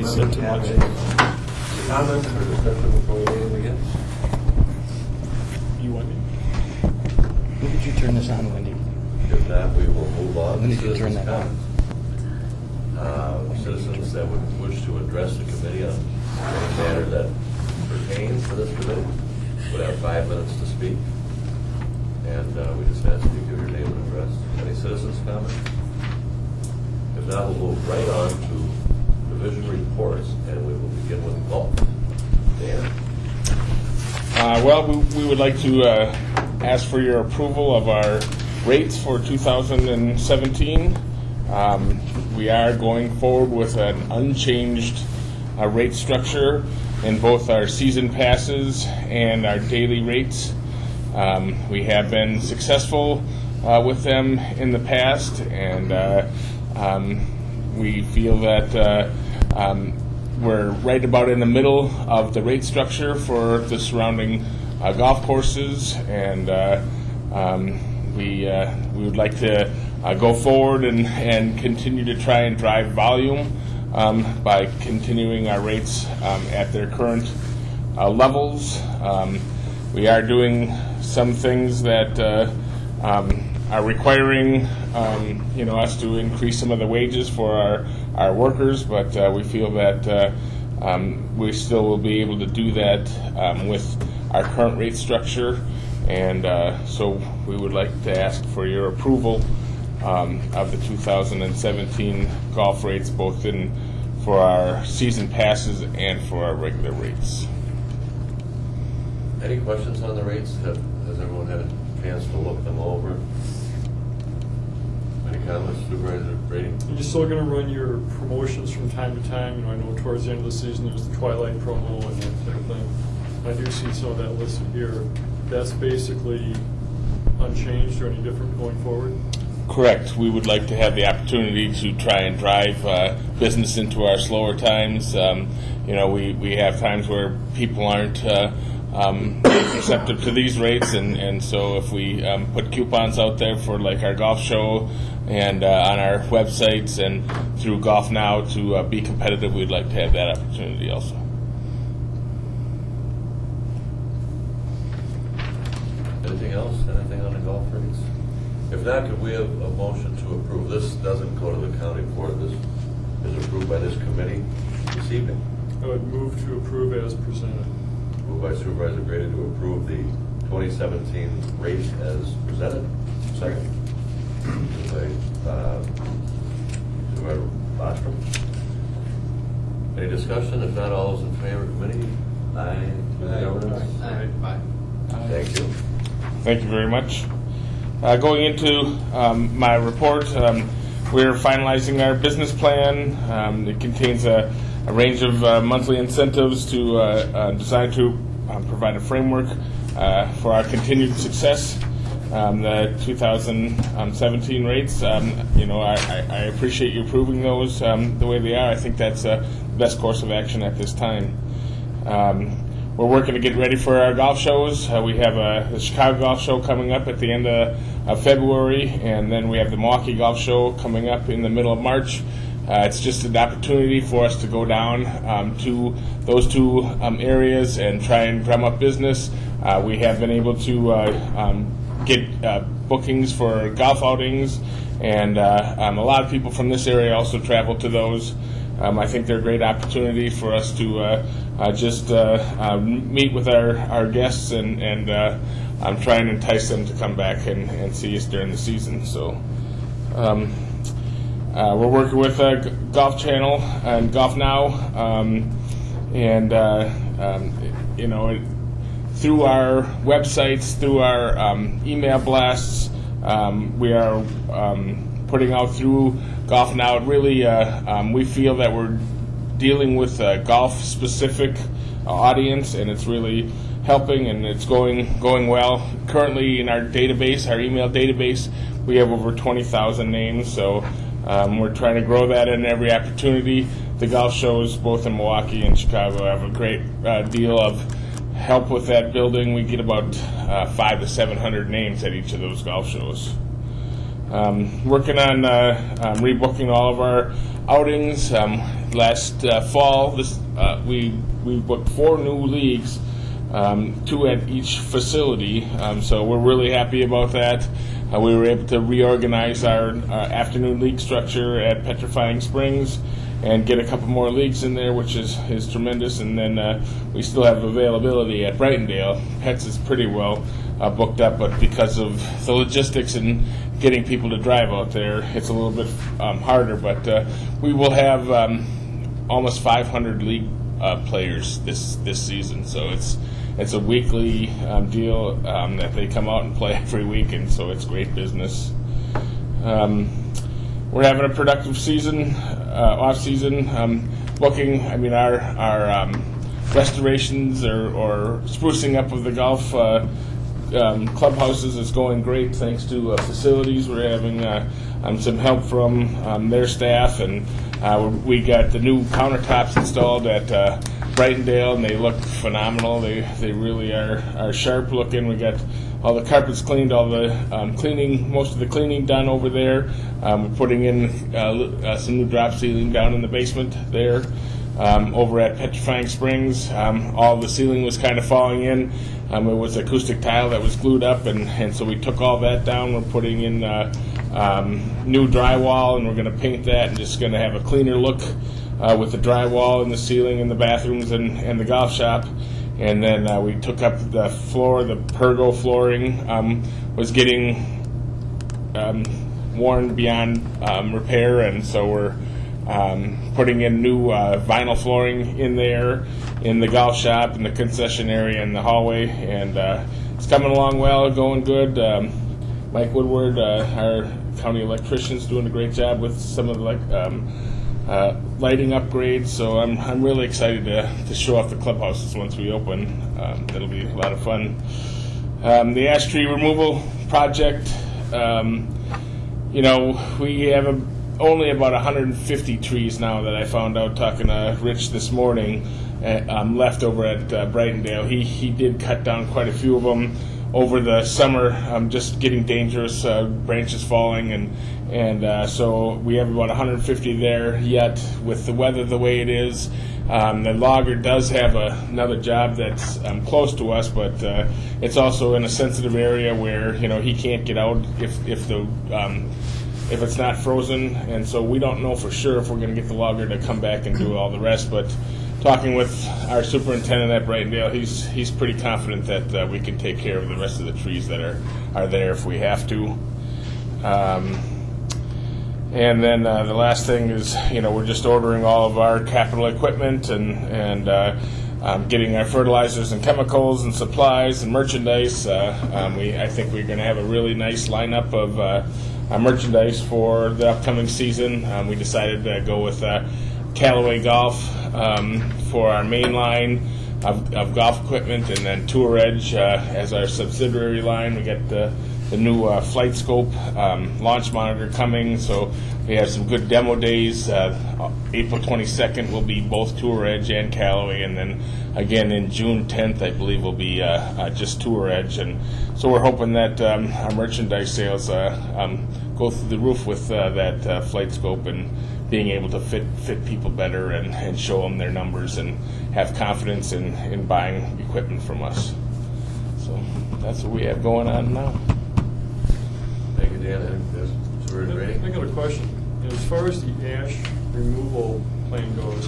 You said too much. Comments or discussion before we get in again? You want me? When did you turn this on, Wendy? If not, we will move on. When did you turn that on? Citizens that would wish to address the committee on any matter that pertains to this committee would have 5 minutes to speak. And we just ask you to give your name and address. Any citizens' comments? If not, we'll move right on to division reports, and we will begin with golf. Dan? Well, we would like to ask for your approval of our rates for 2017. We are going forward with an unchanged rate structure in both our season passes and our daily rates. We have been successful with them in the past, and we feel that we're right about in the middle of the rate structure for the surrounding golf courses, and we would like to go forward and continue to try and drive volume by continuing our rates at their current levels. We are doing some things that are requiring us to increase some of the wages for our workers, but we feel that we still will be able to do that with our current rate structure, and so we would like to ask for your approval of the 2017 golf rates, both for our season passes and for our regular rates. Any questions on the rates? Has everyone had a chance to look them over? Any comments, Supervisor Brady? You're still going to run your promotions from time to time. I know towards the end of the season there's the Twilight promo and that type of thing. I do see some of that listed here. That's basically unchanged or any different going forward? Correct. We would like to have the opportunity to try and drive business into our slower times. We have times where people aren't receptive to these rates, and so if we put coupons out there for like our golf show and on our websites and through Golf Now to be competitive, we'd like to have that opportunity also. Anything else? Anything on the golf rates? If not, could we have a motion to approve? This doesn't go to the county board. This is approved by this committee this evening. I would move to approve as presented. Moved by Supervisor Grady to approve the 2017 rates as presented. Second. Moved by Supervisor Bostrom. Any discussion? If not, all those in favor of committee? Aye. Aye. Thank you. Thank you very much. Going into my report, we're finalizing our business plan. It contains a range of monthly incentives designed to provide a framework for our continued success. The 2017 rates, I appreciate you approving those the way they are. I think that's the best course of action at this time. We're working to get ready for our golf shows. We have the Chicago Golf Show coming up at the end of February, and then we have the Milwaukee Golf Show coming up in the middle of March. It's just an opportunity for us to go down to those two areas and try and drum up business. We have been able to get bookings for golf outings, and a lot of people from this area also travel to those. I think they're a great opportunity for us to just meet with our guests and try and entice them to come back and see us during the season. So we're working with Golf Channel and Golf Now, through our websites, through our email blasts, we are putting out through Golf Now. Really, we feel that we're dealing with a golf-specific audience, and it's really helping, and it's going well. Currently, in our database, our email database, we have over 20,000 names, so we're trying to grow that in every opportunity. The golf shows, both in Milwaukee and Chicago, have a great deal of help with that building. We get about 500 to 700 names at each of those golf shows. Working on rebooking all of our outings. Last fall, we booked 4 new leagues, 2 at each facility. So we're really happy about that. We were able to reorganize our afternoon league structure at Petrifying Springs and get a couple more leagues in there, which is tremendous. And then we still have availability at Brightondale. Pets is pretty well booked up, but because of the logistics and getting people to drive out there, it's a little bit harder. But we will have almost 500 league players this season, so it's a weekly deal that they come out and play every week, and so it's great business. We're having a productive season, off season booking. I mean, our restorations or sprucing up of the golf clubhouses is going great thanks to facilities. We're having some help from their staff, and we got the new countertops installed at Brightondale, and they look phenomenal. They really are sharp looking. We got all the carpets cleaned, all the cleaning, most of the cleaning done over there. We're putting in some new drop ceiling down in the basement there. Over at Petrifying Springs, all the ceiling was kind of falling in. It was acoustic tile that was glued up, and so we took all that down. We're putting in new drywall, and we're going to paint that and just going to have a cleaner look with the drywall and the ceiling in the bathrooms and the golf shop. And then we took up the floor. The Pergo flooring was getting worn beyond repair, and so we're putting in new vinyl flooring in there, in the golf shop, in the concession area, in the hallway, and it's coming along well, going good. Mike Woodward, our county electrician, is doing a great job with some of the lighting upgrades, so I'm really excited to show off the clubhouses once we open. It'll be a lot of fun. The ash tree removal project, we have only about 150 trees now that I found out talking to Rich this morning left over at Brightondale. He did cut down quite a few of them over the summer, just getting dangerous, branches falling, and so we have about 150 there yet. With the weather the way it is, the logger does have another job that's close to us, but it's also in a sensitive area where he can't get out if it's not frozen, and so we don't know for sure if we're going to get the logger to come back and do all the rest. But talking with our superintendent at Brightondale, he's pretty confident that we can take care of the rest of the trees that are there if we have to. And then the last thing is, we're just ordering all of our capital equipment and getting our fertilizers and chemicals and supplies and merchandise. I think we're going to have a really nice lineup of merchandise for the upcoming season. We decided to go with Callaway Golf for our main line of golf equipment, and then Tour Edge as our subsidiary line. We got the new Flight Scope launch monitor coming, so we have some good demo days. April 22nd will be both Tour Edge and Callaway, and then again in June 10th, I believe, will be just Tour Edge. And so we're hoping that our merchandise sales go through the roof with that Flight Scope, and being able to fit people better and show them their numbers and have confidence in buying equipment from us. So that's what we have going on now. Thank you, Dan. I got a question. As far as the ash removal plan goes,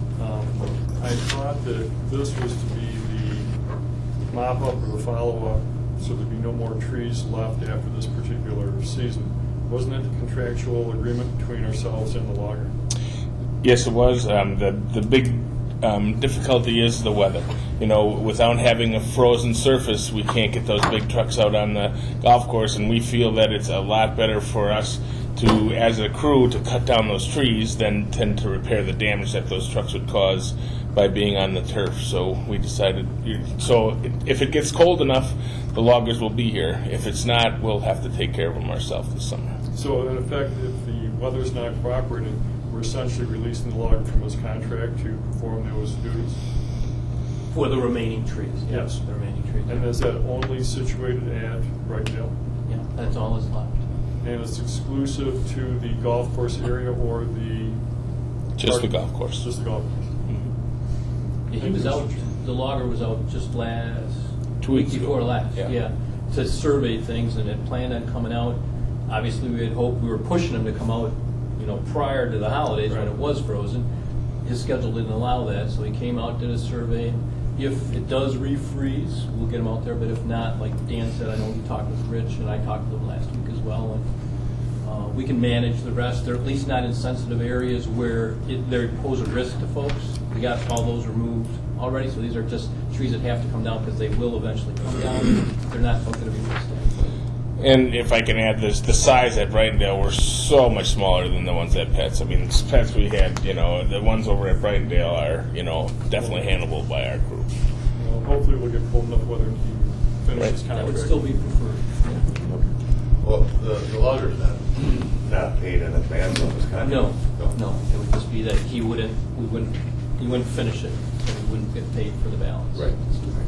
I thought that this was to be the mop-up or the follow-up, so there'd be no more trees left after this particular season. Wasn't that the contractual agreement between ourselves and the logger? Yes, it was. The big difficulty is the weather. Without having a frozen surface, we can't get those big trucks out on the golf course, and we feel that it's a lot better for us to, as a crew, to cut down those trees than tend to repair the damage that those trucks would cause by being on the turf. So we decided, if it gets cold enough, the loggers will be here. If it's not, we'll have to take care of them ourselves this summer. So in effect, if the weather's not cooperating, we're essentially releasing the logger from his contract to perform those duties? For the remaining trees. Yes. The remaining trees. And is that only situated at Brightondale? Yeah, that's all that's left. And it's exclusive to the golf course area or the... Just the golf course. Just the golf course. Yeah, he was out, the logger was out just last... 2 weeks ago. before last, Yeah. yeah, to survey things, and had planned on coming out. Obviously, we had hoped, we were pushing him to come out, prior to the holidays when Right. it was frozen. His schedule didn't allow that, so he came out, did a survey. If it does refreeze, we'll get him out there, but if not, like Dan said, I know he talked with Rich, and I talked to him last week as well, and we can manage the rest. They're at least not in sensitive areas where they pose a risk to folks. We got all those removed already, so these are just trees that have to come down because they will eventually come down. They're not going to be missed. And if I can add this, the size at Brightondale were so much smaller than the ones at Pets. I mean, Pets we had, the ones over at Brightondale are, definitely handleable by our crew. Hopefully we'll get cold enough weather and he finishes That contract. would still be preferred. Well, the logger's not paid in advance on this contract? No. It would just be that he wouldn't finish it, so he wouldn't get paid for the balance. Right.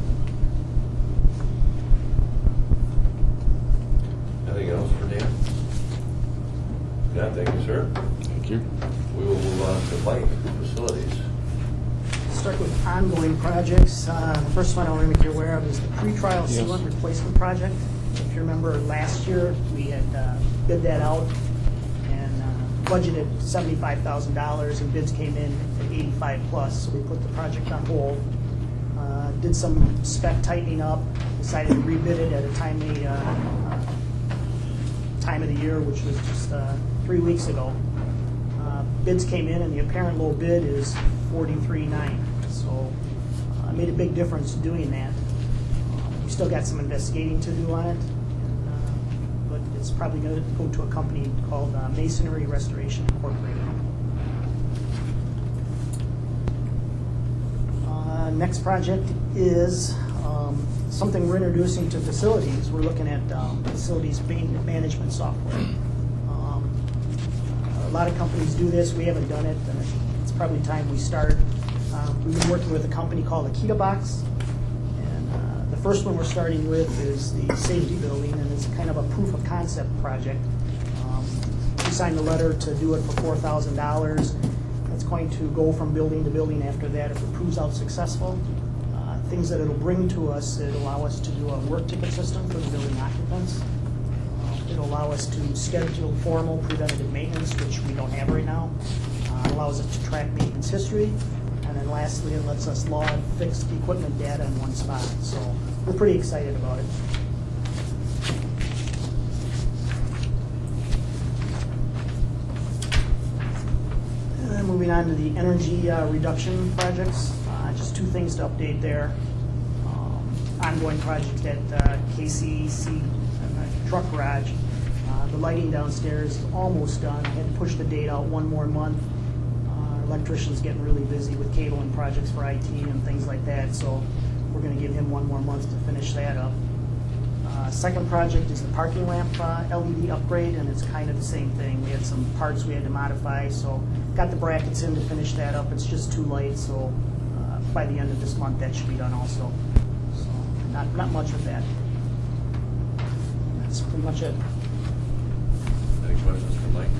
Anything else for Dan? Yeah, thank you, sir. Thank you. We will move on to Mike, facilities. Start with ongoing projects. The first one I want to make you aware of is the pre-trial sealant replacement project. If you remember last year, we had bid that out and budgeted $75,000 and bids came in at 85 plus, so we put the project on hold. Did some spec tightening up, decided to rebid it at a timely time of the year, which was just 3 weeks ago. Bids came in and the apparent low bid is $43,900. So it made a big difference doing that. We still got some investigating to do on it, but it's probably going to go to a company called Masonry Restoration Incorporated. Next project is something we're introducing to facilities. We're looking at facilities management software. A lot of companies do this. We haven't done it. It's probably time we start. We've been working with a company called AkitaBox. And the first one we're starting with is the safety building, and it's kind of a proof of concept project. We signed a letter to do it for $4,000. It's going to go from building to building after that if it proves out successful. Things that it'll bring to us, it'll allow us to do a work ticket system for the building occupants. It'll allow us to schedule formal preventative maintenance, which we don't have right now. It allows us to track maintenance history. And then lastly, it lets us log fixed equipment data in one spot. So we're pretty excited about it. And then moving on to the energy reduction projects. Just two things to update there. Ongoing project at KCEC truck garage. The lighting downstairs is almost done. I had to push the date out one more month. Our electrician's getting really busy with cabling projects for IT and things like that, so we're going to give him one more month to finish that up. Second project is the parking lamp LED upgrade, and it's kind of the same thing. We had some parts we had to modify, so got the brackets in to finish that up. It's just too late, so by the end of this month that should be done also. So not much with that. That's pretty much it. Any questions for Mike?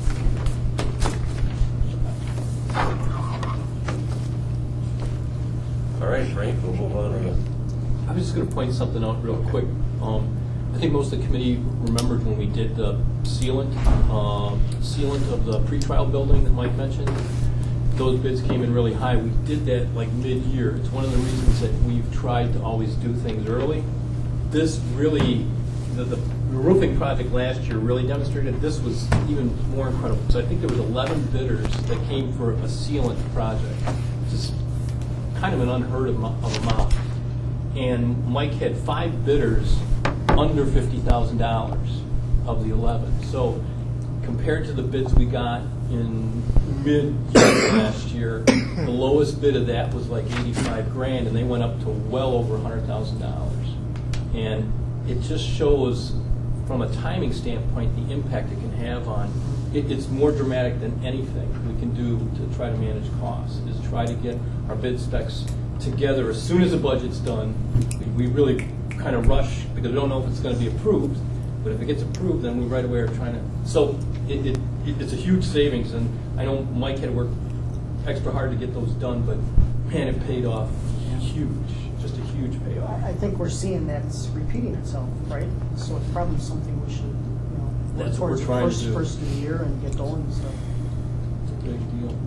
All right, Frank, we'll move on to I was just going to point something out real quick. I think most of the committee remembered when we did the sealant of the pretrial building that Mike mentioned. Those bids came in really high. We did that like mid-year. It's one of the reasons that we've tried to always do things early. This really, the roofing project last year really demonstrated this was even more incredible. So I think there was 11 bidders that came for a sealant project, which is kind of an unheard of amount. And Mike had 5 bidders under $50,000 of the 11. So compared to the bids we got in mid-year last year, the lowest bid of that was like $85,000, and they went up to well over $100,000. And it just shows, from a timing standpoint, the impact it can have on. It's more dramatic than anything we can do to try to manage costs. Is try to get our bid specs together as soon as the budget's done. We really kind of rush because we don't know if it's going to be approved. But if it gets approved, then we right away are trying to, so it's a huge savings, and I know Mike had worked extra hard to get those done, but man, it paid off huge, just a huge payoff. I think we're seeing that it's repeating itself, right? So it's probably something we should, work That's what we're towards the trying to do. first of the year and get going and stuff. It's a big deal.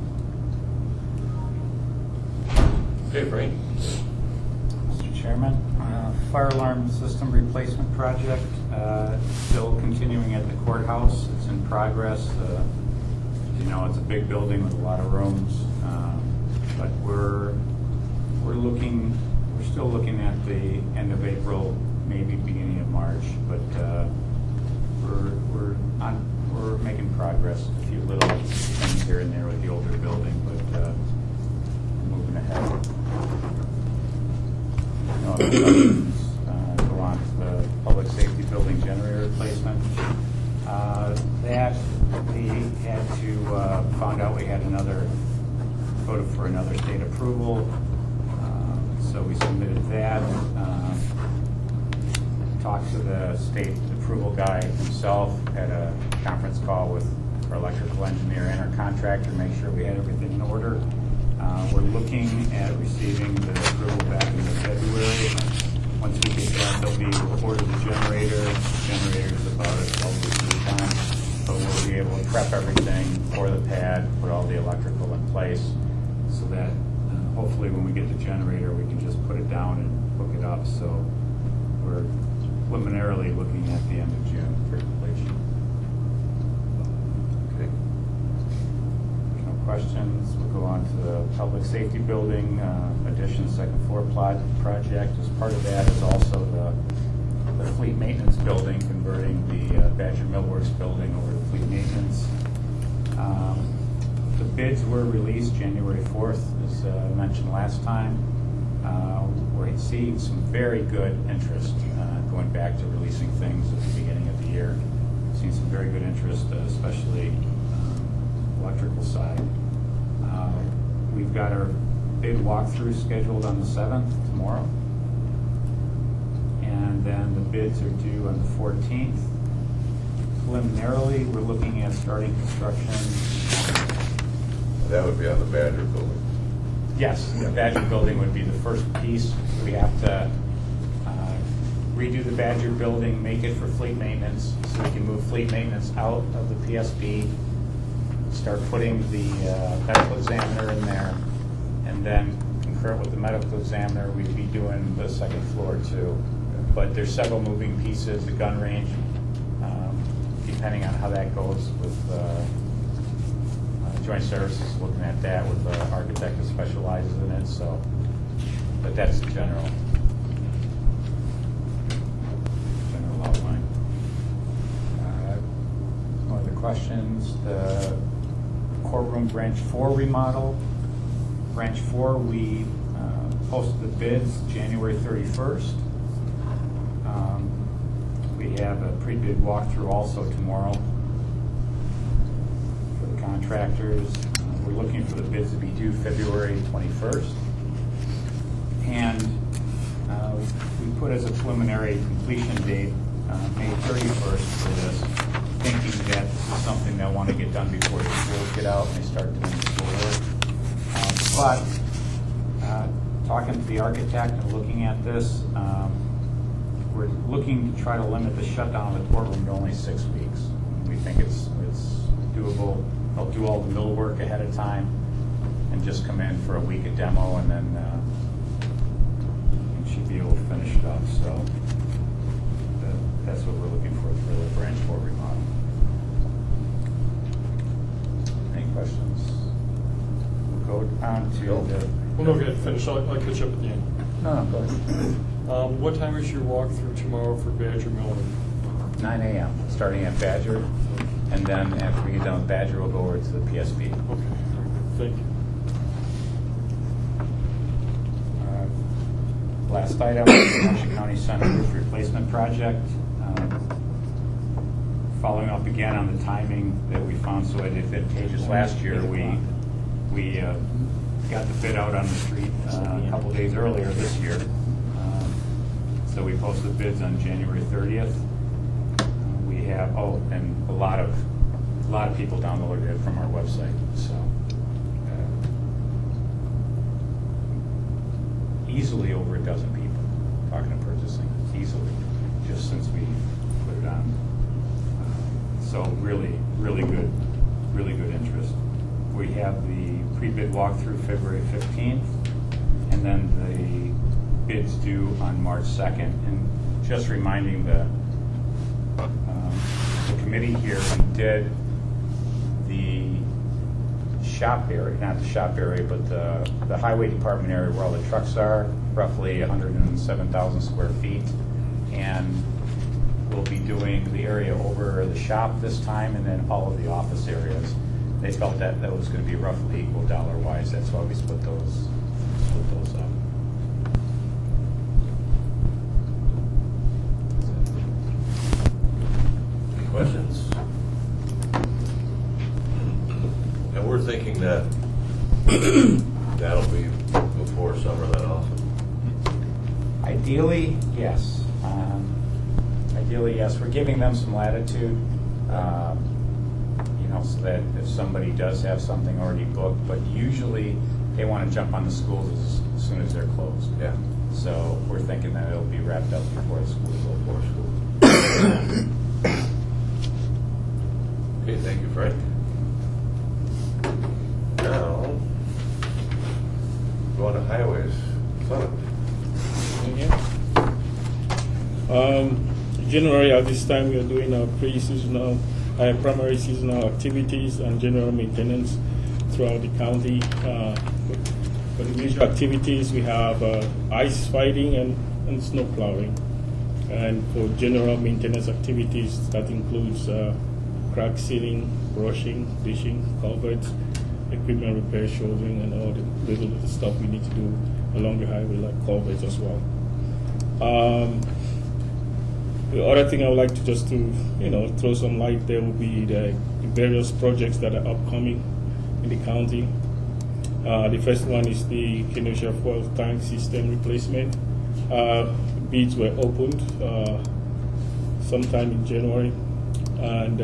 Okay, Frank? Mr. Chairman, fire alarm system replacement project, still continuing at the courthouse. It's in progress. As you know, it's a big building with a lot of rooms, but we're still looking at the end of April, maybe beginning of March. But we're making progress. A few little things here and there with the older building, but moving ahead. No other questions. Go on to the public safety building generator replacement. That we had to found out we had another go for another state approval, so we submitted that. Talked to the state approval guy himself. Had a conference call with our electrical engineer and our contractor to make sure we had everything in order. We're looking at receiving the approval back in February. Once we get that, they'll be ordered the generator. The generator is about a 12-week lead time, but we'll be able to prep everything for the pad, put all the electrical in place, so that hopefully when we get the generator, we can just put it down and hook it up. So we're preliminarily looking at the end of June for completion. Okay. No questions. We'll go on to the public safety building addition second floor project. As part of that is also the fleet maintenance building, converting the Badger Millworks building over to fleet maintenance. The bids were released January 4th, as mentioned last time. We're seeing some very good interest going back to releasing things at the beginning of the year. Seen some very good interest, especially electrical side. We've got our bid walkthrough scheduled on the 7th, tomorrow. And then the bids are due on the 14th. Preliminarily, we're looking at starting construction. That would be on the Badger building. Yes, the Badger building would be the first piece. We have to redo the Badger building, make it for fleet maintenance, so we can move fleet maintenance out of the PSB, start putting the medical examiner in there, and then concurrent with the medical examiner, we'd be doing the second floor too. But there's several moving pieces, the gun range, depending on how that goes with Joint Services, looking at that with the architect that specializes in it. So, but that's the general outline. No other questions? The courtroom branch 4 remodel. Branch 4, we posted the bids January 31st. We have a pre-bid walkthrough also tomorrow for the contractors. We're looking for the bids to be due February 21st. And we put as a preliminary completion date May 31st for this, thinking that this is something they'll want to get done before the schools get out and they start doing the school work. But talking to the architect and looking at this, we're looking to try to limit the shutdown of the courtroom to only 6 weeks. We think it's doable. They'll do all the mill work ahead of time and just come in for a week of demo, and then she'd be able to finish it up. So that's what we're looking for the branch 4 remodel. Any questions? We'll go on to the... Well, no, go ahead, finish. I'll catch up at the end. No, go ahead. What time is your walkthrough tomorrow for Badger Miller? 9 a.m., starting at Badger, and then after we get done with Badger, we'll go over to the PSB. Okay, thank you. Last item, the Washington County Center roof replacement project. Following up again on the timing that we found so advantageous last year, we got the bid out on the street a couple days earlier this year. So we posted bids on January 30th. have, and a lot of people downloaded it from our website. So easily over a dozen people talking to purchasing, easily, just since we put it on. So really good interest. We have the pre-bid walkthrough February 15th, and then the bids due on March 2nd. And just reminding the committee here, we did the shop area, not the shop area, but the highway department area where all the trucks are, roughly 107,000 square feet. And we'll be doing the area over the shop this time, and then all of the office areas. They felt that was going to be roughly equal dollar-wise. That's why we split those up. Any questions? And we're thinking that that'll be before summer then also. Ideally, yes. We're giving them some latitude, so that if somebody does have something already booked, but usually they want to jump on the schools as soon as they're closed. Yeah. So we're thinking that it'll be wrapped up before the schools go for school. Okay, thank you, Frank. Now, go on to highways. Clement. January at this time we are doing our pre-seasonal, primary seasonal activities and general maintenance throughout the county. For the major activities we have ice fighting and snow plowing. And for general maintenance activities that includes crack sealing, brushing, ditching, culverts, equipment repair, shouldering, and all the little stuff we need to do along the highway, like culverts as well. The other thing I would like to just to throw some light there will be the various projects that are upcoming in the county. The first one is the Kenosha fuel tank system replacement. Bids were opened sometime in January, and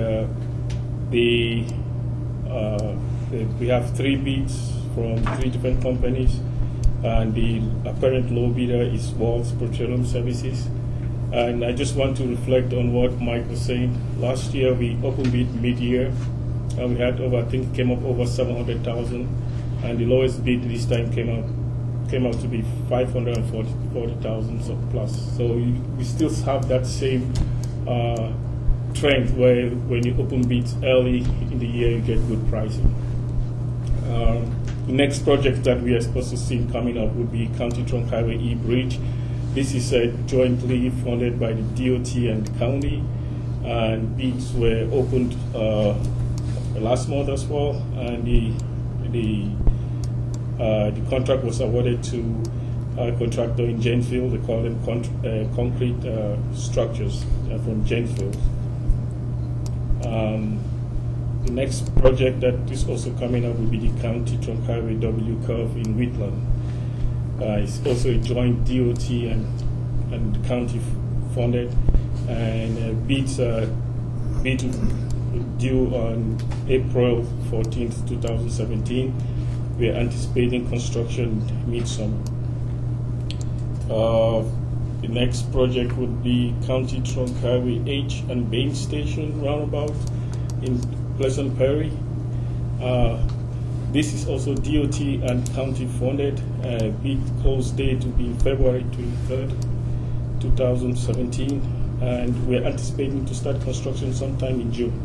we have 3 bids from 3 different companies, and the apparent low bidder is Waltz Petroleum Services. And I just want to reflect on what Mike was saying. Last year we opened bid mid-year, and we had came up over 700,000, and the lowest bid this time came out to be 540,000 plus. So we still have that same trend where when you open bids early in the year, you get good pricing. The next project that we are supposed to see coming up would be County Trunk Highway E Bridge. This is jointly funded by the DOT and the county, and bids were opened last month as well, and the contract was awarded to a contractor in Janesville. They call them concrete structures from Janesville. The next project that is also coming up will be the County Trunk Highway W Curve in Wheatland. It's also a joint DOT and county funded, and bids due on April 14th, 2017. We are anticipating construction midsummer. The next project would be County Trunk Highway H and Bain Station roundabout in Pleasant Prairie. This is also DOT and county funded. Bid close date will be February 23rd, 2017, and we're anticipating to start construction sometime in June.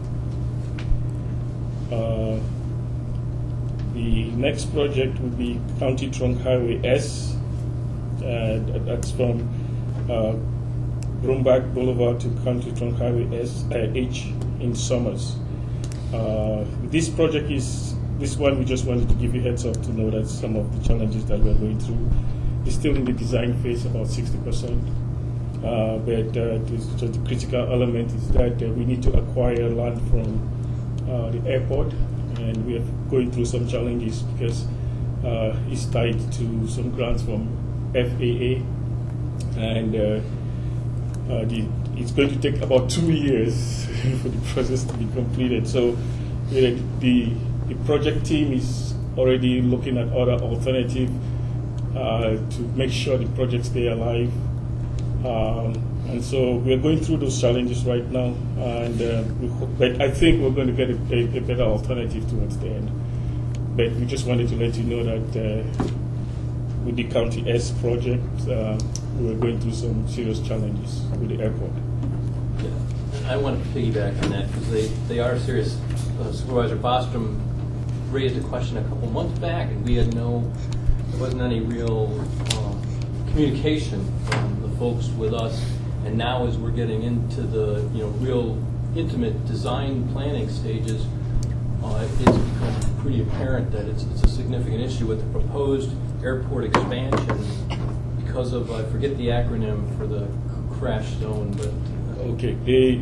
The next project will be County Trunk Highway S. That's from Broomback Boulevard to County Trunk Highway H in Somers. This project this one we just wanted to give you a heads up to know that some of the challenges that we're going through is still in the design phase, about 60%. But the critical element is that we need to acquire land from the airport, and we are going through some challenges because it's tied to some grants from FAA, and It's going to take about 2 years for the process to be completed. So the project team is already looking at other alternatives to make sure the project stay alive. And so we're going through those challenges right now, and but I think we're going to get a better alternative towards the end. But we just wanted to let you know that with the County S project, we were going through some serious challenges with the airport. I want to piggyback on that because they are serious. Supervisor Bostrom raised a question a couple months back, and we had there wasn't any real communication from the folks with us. And now, as we're getting into the real intimate design planning stages, it's become pretty apparent that it's a significant issue with the proposed airport expansion because of I forget the acronym for the crash zone, but okay, the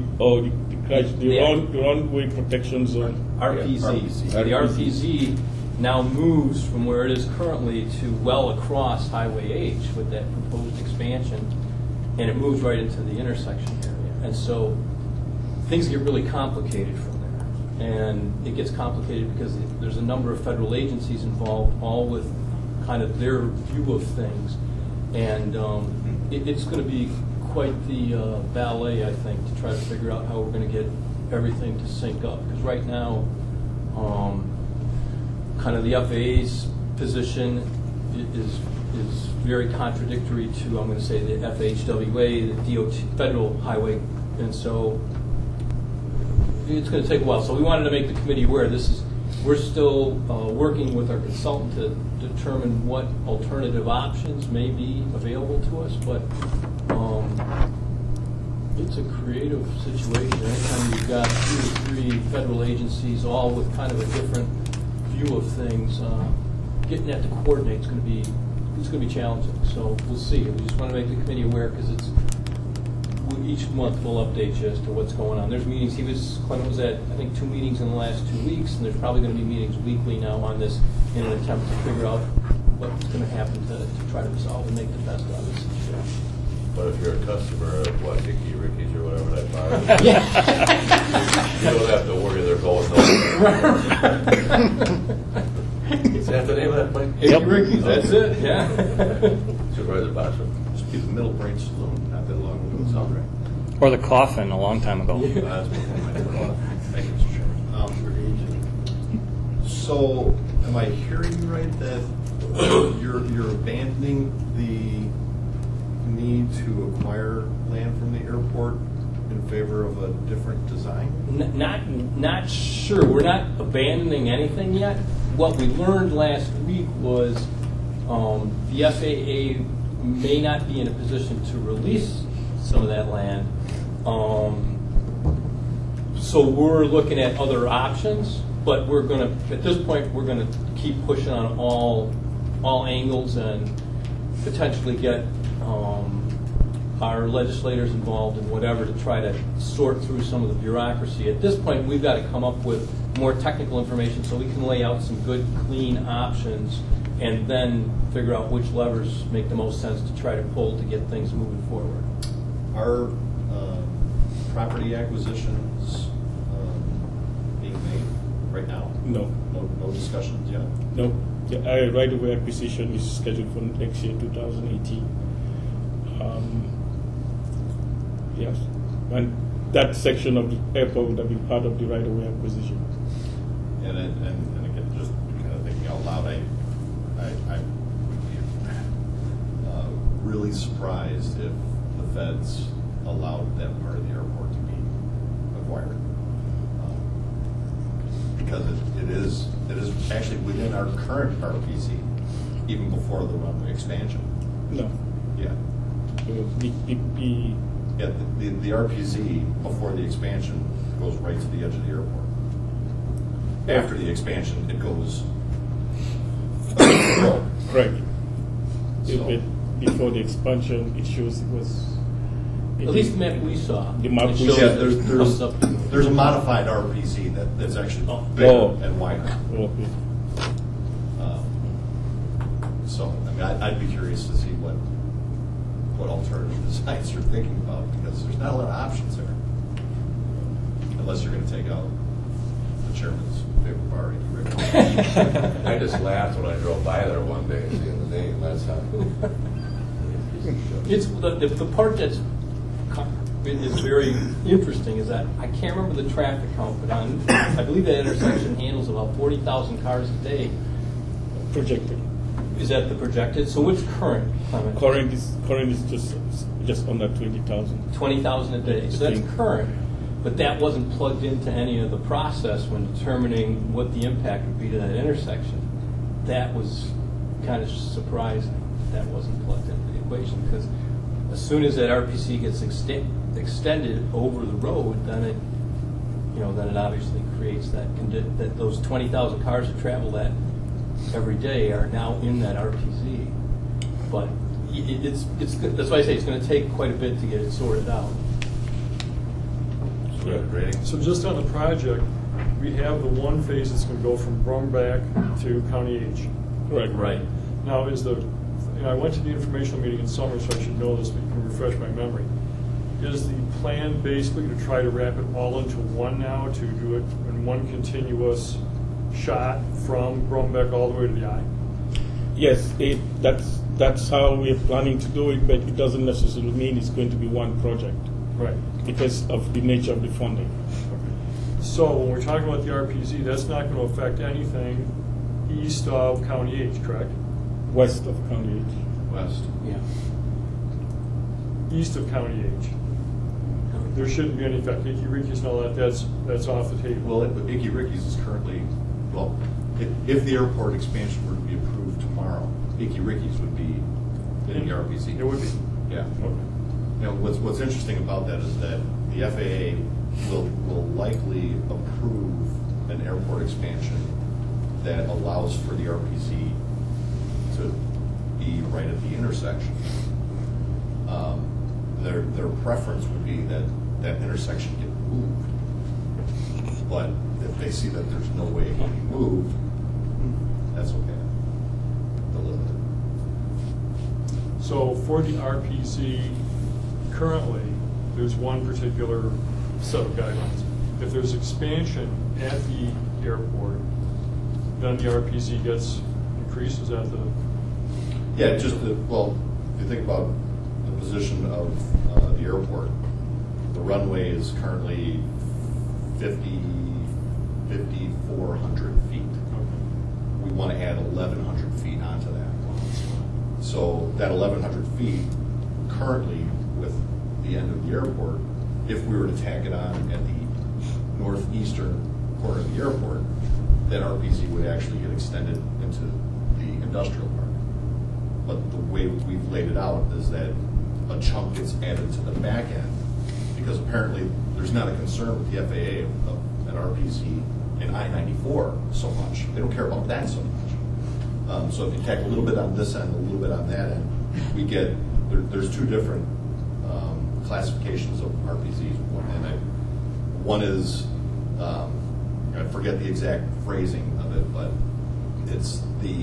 runway protection zone. RPZ. The RPZ now moves from where it is currently to well across Highway H with that proposed expansion, and it moves right into the intersection area. And so things get really complicated from there. And it gets complicated because there's a number of federal agencies involved, all with kind of their view of things. And it's going to be quite the ballet, I think, to try to figure out how we're going to get everything to sync up. Because right now, kind of the FAA's position is very contradictory to, I'm going to say, the FHWA, the DOT, Federal Highway, and so it's going to take a while. So we wanted to make the committee aware we're still working with our consultant to determine what alternative options may be available to us, but it's a creative situation. Anytime you've got 2 or 3 federal agencies all with kind of a different view of things, getting that to coordinate is going to be challenging. So we'll see. We just want to make the committee aware because each month we'll update you as to what's going on. There's meetings. Clement was at, I think, 2 meetings in the last 2 weeks, and there's probably going to be meetings weekly now on this in an attempt to figure out what's going to happen to try to resolve and make the best out of this situation. But if you're a customer of Waikiki, Ricky's, or whatever that bar is, you don't have to worry they're going home. Is that the name of that place? Yep. Ricky's, that's it, yeah. Supervisor Bostrom. Used to be the Middle Branch Saloon, not that long ago, it sounds right. Or the coffin a long time ago. Thank you, Mr. Chairman. So, am I hearing you right that you're abandoning the need to acquire land from the airport in favor of a different design? Not sure. We're not abandoning anything yet. What we learned last week was the FAA may not be in a position to release some of that land. So we're looking at other options, but at this point, we're going to keep pushing on all angles and potentially get our legislators involved in whatever to try to sort through some of the bureaucracy. At this point, we've got to come up with more technical information so we can lay out some good, clean options and then figure out which levers make the most sense to try to pull to get things moving forward. Are property acquisitions being made right now? No. No discussions yet? No. The right-of-way acquisition is scheduled for next year, 2018. Yes. And that section of the airport would have been part of the right-of-way acquisition. And again, just kind of thinking out loud, I would be really surprised if the feds allowed that part of the airport to be acquired. Because it is actually within our current RPC, even before the runway expansion. No. Yeah. The RPZ before the expansion goes right to the edge of the airport. After the expansion, it goes. Correct. So, Before the expansion, it shows it was. At least the map we saw. The map it we shows saw. there's a modified RPZ that's actually bigger and wider. Okay. So I mean, I'd be curious to see what alternative designs you're thinking about, because there's not a lot of options there. Unless you're going to take out the chairman's favorite bar, Icky Rick. I just laughed when I drove by there one day seeing the name. That's how. It's the part that's is very interesting is that I can't remember the traffic count, but I believe that intersection handles about 40,000 cars a day. Projected. Is that the projected? So what's current, Clement? Current is just under 20,000. 20,000 a day. So that's current, but that wasn't plugged into any of the process when determining what the impact would be to that intersection. That was kind of surprising that wasn't plugged into the equation, because as soon as that RPC gets extended over the road, then it obviously creates that those 20,000 cars that travel that every day are now in that RPC. But it's that's why I say it's going to take quite a bit to get it sorted out. So we have grading. So just on the project, we have the one phase that's going to go from Brumback to County H. Correct. Right. Now, I went to the informational meeting in summer, so I should know this, but you can refresh my memory. Is the plan basically to try to wrap it all into one now, to do it in one continuous shot from Brumback all the way to the eye? Yes, that's how we are planning to do it, but it doesn't necessarily mean it's going to be one project Right. because of the nature of the funding. So when we're talking about the RPZ, that's not going to affect anything east of County H, correct? West of County H. West. Yeah. East of County H. There shouldn't be any effect. Icky Ricky's and all that, that's off the table. Well, Icky Ricky's is currently, well, if the airport expansion were to be approved tomorrow, Icky Ricky's would be in the RPC. It would be. Yeah. Okay. You know, what's interesting about that is that the FAA will likely approve an airport expansion that allows for the RPC to be right at the intersection. Their preference would be that that intersection get moved. But if they see that there's no way it can be moved, that's okay. They'll live with it. So for the RPZ, currently, there's one particular set of guidelines. If there's expansion at the airport, then the RPZ gets increased. Is that the? Yeah, if you think about the position of the airport, the runway is currently 5,400 feet. We want to add 1,100 feet onto that. So that 1,100 feet, currently with the end of the airport, if we were to tack it on at the northeastern corner of the airport, that RPZ would actually get extended into the industrial park. But the way we've laid it out is that a chunk gets added to the back end, because apparently there's not a concern with the FAA of an RPZ in I-94 so much. They don't care about that so much. So if you tack a little bit on this end, a little bit on that end, we get, there's two different classifications of RPZs. One is, I forget the exact phrasing of it, but it's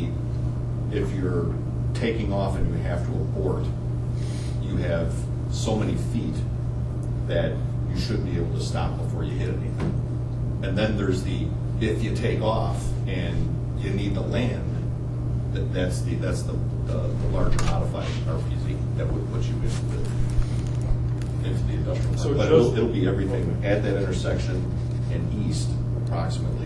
if you're taking off and you have to abort, you have so many feet that you should be able to stop before you hit anything. And then there's if you take off and you need to land, that's the larger modified RPZ that would put you into the industrial park. So But it'll be everything at that intersection and east approximately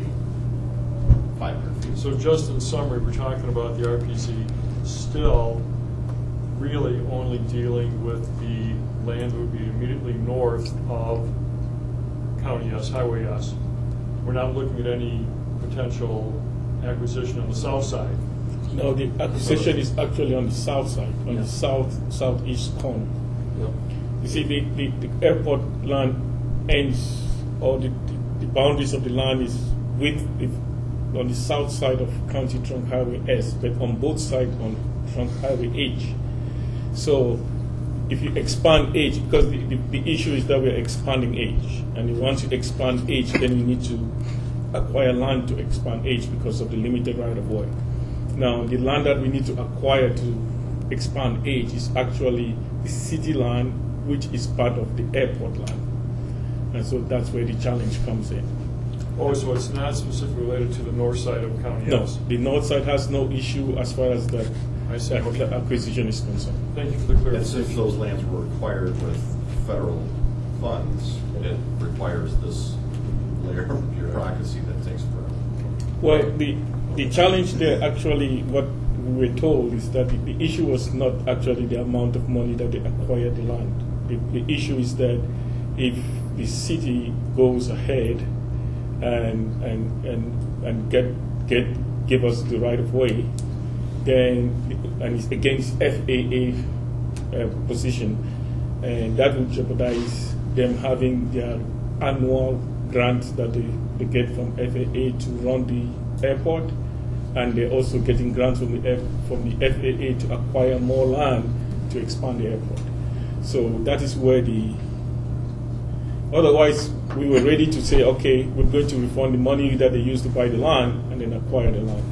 500 feet. So just in summary, we're talking about the RPZ still really only dealing with the land that would be immediately north of County S, Highway S. We're not looking at any potential acquisition on the south side. No, the acquisition is actually on the south side, on the southeast corner. Yep. You see, the airport land ends, or the boundaries of the land is on the south side of County Trunk Highway S, but on both sides on Trunk Highway H. So if you expand H, because the issue is that we're expanding H, and once you expand H, then you need to acquire land to expand H because of the limited right of way. Now, the land that we need to acquire to expand 8 is actually the city land, which is part of the airport land. And so that's where the challenge comes in. Oh, so it's not specifically related to the north side of County No, House? the north side has no issue as far as that I see. Okay. acquisition is concerned. Thank you for the And since clarification. those lands were acquired with federal funds, it requires this layer of bureaucracy that takes forever. Well, the challenge there, actually, what we were told is that the issue was not actually the amount of money that they acquired the land. The issue is that if the city goes ahead and give us the right of way, then and it's against FAA position, and that would jeopardize them having their annual grants that they get from FAA to run the airport, and they're also getting grants from the FAA to acquire more land to expand the airport. So that is where otherwise we were ready to say, okay, we're going to refund the money that they used to buy the land and then acquire the land.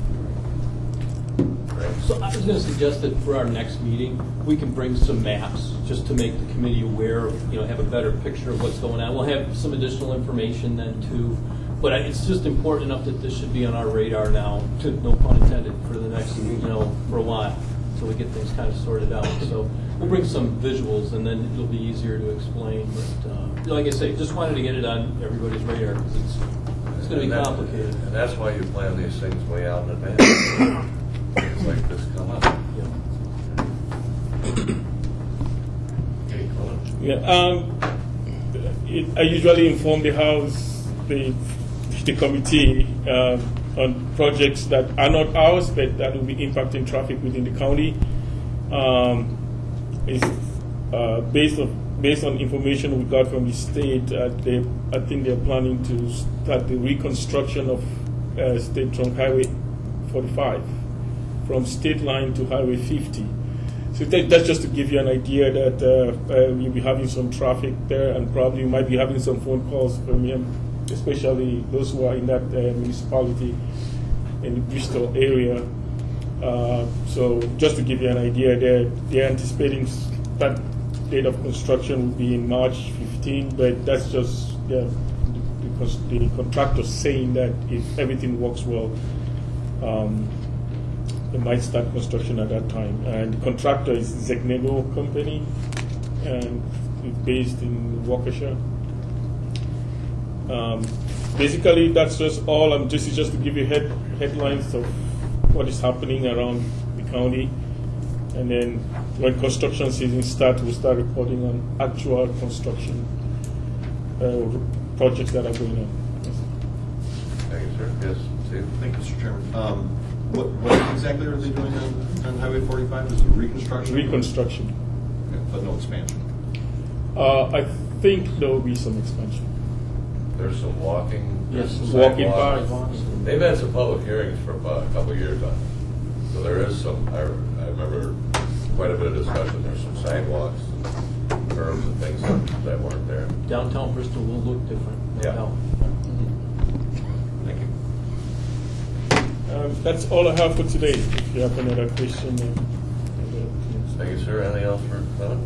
So I was going to suggest that for our next meeting, we can bring some maps just to make the committee aware, have a better picture of what's going on. We'll have some additional information then too, but it's just important enough that this should be on our radar now, no pun intended, for the next, for a while, so we get things kind of sorted out. So we'll bring some visuals and then it'll be easier to explain. But like I say, just wanted to get it on everybody's radar because it's going to be complicated. And that's why you plan these things way out in advance. Things like this come up. Okay, Colin. Yeah, I usually inform the House, the committee, on projects that are not ours, but that will be impacting traffic within the county. It's based on information we got from the state. I think they're planning to start the reconstruction of State Trunk Highway 45 from state line to Highway 50. So that's just to give you an idea that you'll be having some traffic there, and probably you might be having some phone calls from them, especially those who are in that municipality in the Bristol area. So just to give you an idea, they're anticipating that date of construction will be in March 15, but that's just the contractor saying that if everything works well, they might start construction at that time. And the contractor is Zegnego Company, and it's based in Waukesha. Basically, that's just all. This is just to give you headlines of what is happening around the county. And then when construction season starts, we'll start reporting on actual construction projects that are going on. Thank you, sir. Yes, Steve? Thank you, Mr. Chairman. What exactly are they doing on Highway 45? Is it reconstruction? Reconstruction. Okay, but no expansion. I think there will be some expansion. There's some walking. Yes, some walking sidewalks. paths. They've had some public hearings for about a couple of years on it. So there is some, I remember quite a bit of discussion. There's some sidewalks and curbs and things that weren't there. Downtown Bristol will look different, no Yeah. doubt. Thank you. That's all I have for today. If you have another question. Thank you, sir. Anything else for Clement?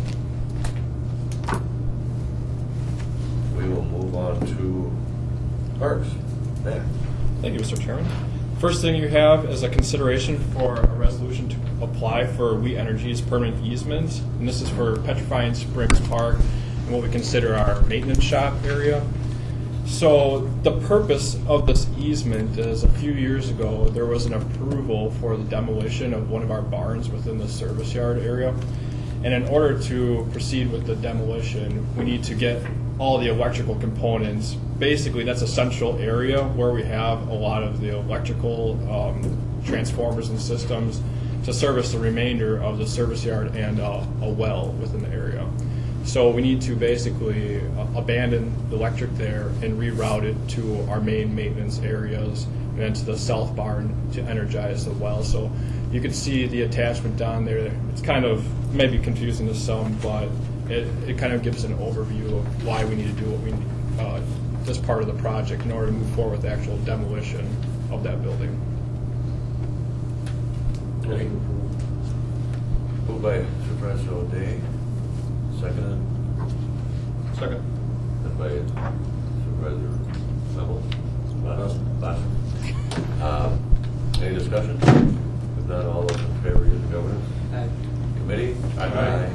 We will move on to Parks. Matt. Thank you, Mr. Chairman. First thing you have is a consideration for a resolution to apply for We Energy's permanent easement, and this is for Petrifying Springs Park and what we consider our maintenance shop area. So the purpose of this easement is a few years ago there was an approval for the demolition of one of our barns within the service yard area. And in order to proceed with the demolition, we need to get all the electrical components. Basically, that's a central area where we have a lot of the electrical transformers and systems to service the remainder of the service yard and a well within the area. So we need to basically abandon the electric there and reroute it to our main maintenance areas and then to the south barn to energize the well. So you can see the attachment down there. It's kind of maybe confusing to some, but it kind of gives an overview of why we need to do what we this part of the project in order to move forward with the actual demolition of that building. Moved by Supervisor O'Day, seconded. Second. Seconded by Supervisor Level. Any discussion? If not, all those in favor, use the governance. Aye. Committee? Aye.